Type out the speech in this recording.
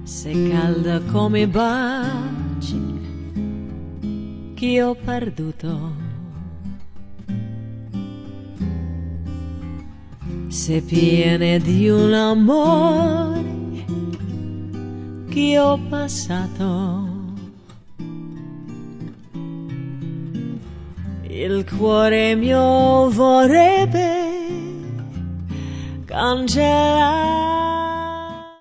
sei calda come i baci che ho perduto, sei piena di un amore che ho passato. Il cuore mio vorrebbe cancellare